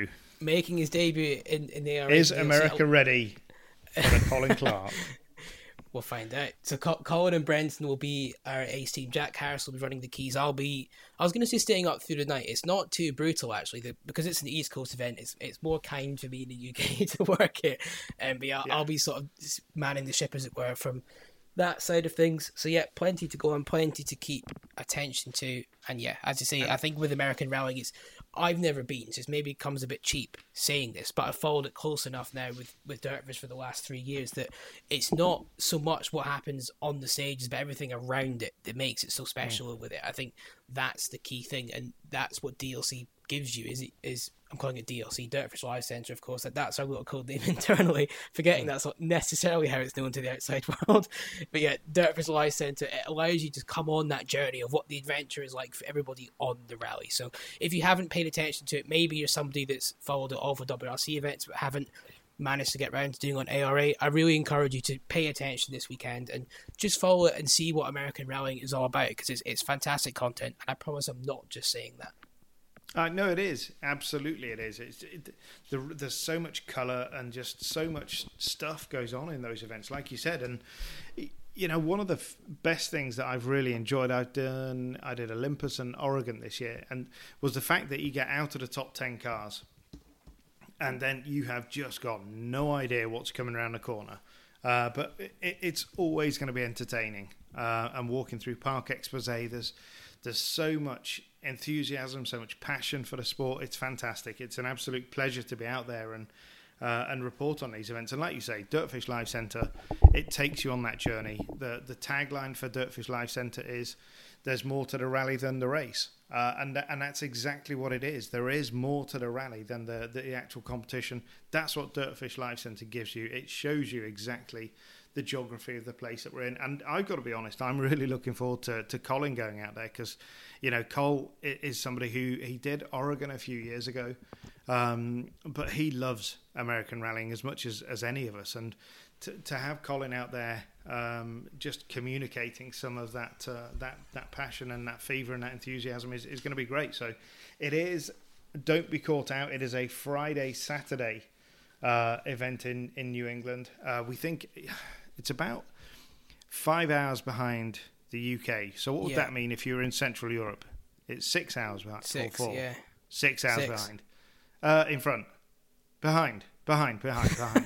Making his debut in the area. Is America ready for the Colin Clark? We'll find out. So Colin and Brendan will be our ace team. Jack Harris will be running the keys. I was going to say staying up through the night. It's not too brutal, actually, because it's an East Coast event. It's more kind for me in the UK to work it. But yeah, I'll be sort of manning the ship, as it were, from that side of things. So yeah, plenty to go on, plenty to keep attention to. And yeah, as I say, I think with American rallying, I've never been, so it maybe comes a bit cheap saying this, but I've followed it close enough now with Dirtfish for the last 3 years that it's not so much what happens on the stages, but everything around it that makes it so special with it. I think that's the key thing, and that's what DLC gives you, is I'm calling it DLC, Dirtfish Live Centre, of course. That's our little code name internally, forgetting that's not necessarily how it's known to the outside world. But yeah, Dirtfish Live Centre, it allows you to come on that journey of what the adventure is like for everybody on the rally. So if you haven't paid attention to it, maybe you're somebody that's followed all the WRC events but haven't managed to get around to doing on ARA, I really encourage you to pay attention this weekend and just follow it and see what American rallying is all about, because it's fantastic content, and I promise I'm not just saying that. No, it is. Absolutely it is. There's so much colour and just so much stuff goes on in those events, like you said. And, you know, one of the best things that I've really enjoyed, I did Olympus and Oregon this year, and was the fact that you get out of the top 10 cars and then you have just got no idea what's coming around the corner. But it's always going to be entertaining. And walking through Parc Exposé, there's so much enthusiasm, so much passion for the sport. It's fantastic. It's an absolute pleasure to be out there and report on these events. And like you say, Dirtfish Live Centre, it takes you on that journey. The tagline for Dirtfish Live Centre is, there's more to the rally than the race. And that's exactly what it is. There is more to the rally than the actual competition. That's what Dirtfish Live Centre gives you. It shows you exactly the geography of the place that we're in. And I've got to be honest, I'm really looking forward to Colin going out there, because, you know, Cole is somebody who, he did Oregon a few years ago, but he loves American rallying as much as any of us. And to have Colin out there just communicating some of that passion and that fever and that enthusiasm is going to be great. So it is, don't be caught out. It is a Friday-Saturday event in New England. We think it's about 5 hours behind the UK. So what would that mean if you were in Central Europe? It's 6 hours behind. 6 hours behind. In front. Behind. Behind. You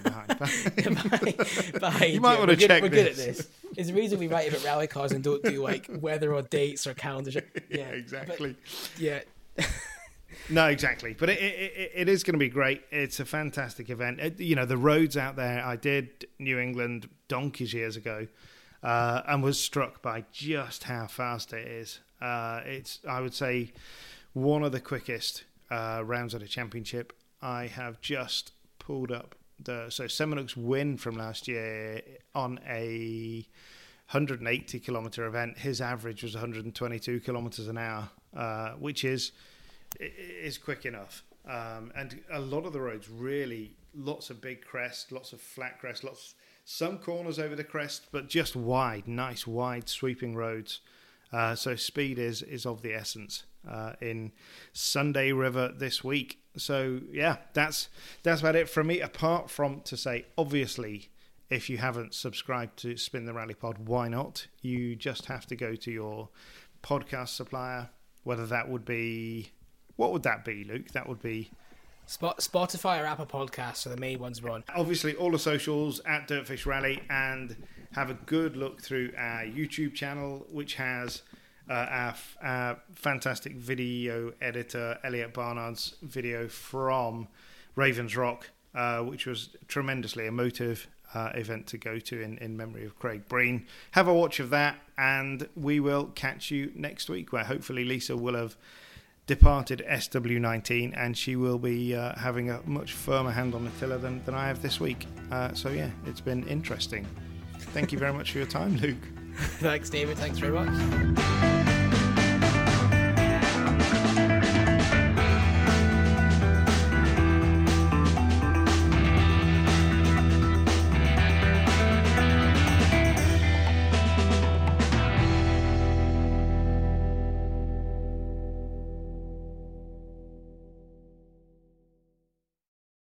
might want to check this. We're good at this. It's the reason we write about rally cars and don't do like weather or dates or calendars. Yeah, exactly. But, no, exactly. But it is going to be great. It's a fantastic event. You know, the roads out there, I did New England donkeys years ago and was struck by just how fast it is. It's, I would say, one of the quickest rounds of the championship. I have just pulled up so Seminook's win from last year on a 180 kilometre event. His average was 122 kilometres an hour, which is quick enough. And a lot of the roads, really, lots of big crests, lots of flat crests, some corners over the crest, but just nice wide sweeping roads. So speed is of the essence in Sunday River this week. So yeah, that's about it from me. Apart from to say, obviously, if you haven't subscribed to Spin the Rally Pod, why not? You just have to go to your podcast supplier, whether that would be, what would that be, Luke? That would be Spotify or Apple Podcasts are the main ones we're on. Obviously, all the socials at Dirtfish Rally, and have a good look through our YouTube channel, which has our fantastic video editor, Elliot Barnard's video from Ravens Rock, which was tremendously emotive event to go to in memory of Craig Breen. Have a watch of that, and we will catch you next week, where hopefully Lisa will have departed SW19 and she will be having a much firmer hand on the tiller than I have this week. So yeah, it's been interesting. Thank you very much for your time, Luke. Thanks, David. Thanks very much.